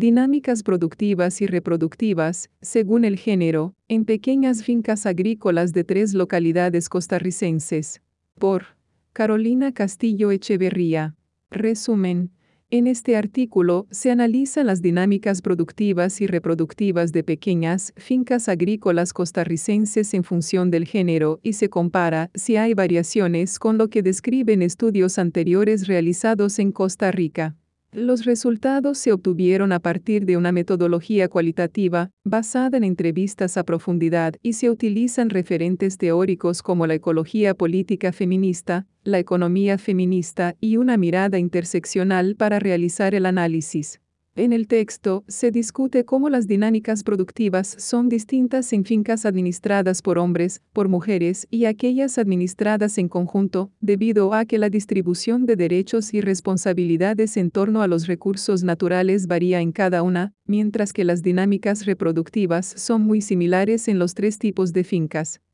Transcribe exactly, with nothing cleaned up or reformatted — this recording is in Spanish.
Dinámicas productivas y reproductivas, según el género, en pequeñas fincas agrícolas de tres localidades costarricenses. Por Carolina Castillo Echeverría. Resumen. En este artículo se analizan las dinámicas productivas y reproductivas de pequeñas fincas agrícolas costarricenses en función del género y se compara si hay variaciones con lo que describen estudios anteriores realizados en Costa Rica. Los resultados se obtuvieron a partir de una metodología cualitativa, basada en entrevistas a profundidad y se utilizan referentes teóricos como la ecología política feminista, la economía feminista y una mirada interseccional para realizar el análisis. En el texto, se discute cómo las dinámicas productivas son distintas en fincas administradas por hombres, por mujeres y aquellas administradas en conjunto, debido a que la distribución de derechos y responsabilidades en torno a los recursos naturales varía en cada una, mientras que las dinámicas reproductivas son muy similares en los tres tipos de fincas.